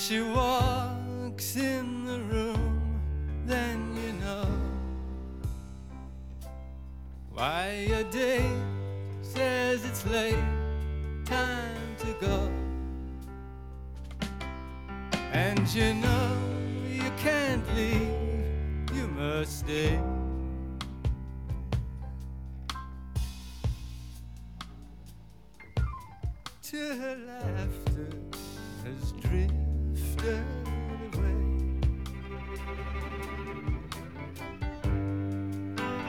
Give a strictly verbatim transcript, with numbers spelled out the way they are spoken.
She walks in the room, then you know why your date says it's late, time to go. And you know you can't leave, you must stay. Till her laughter has drifted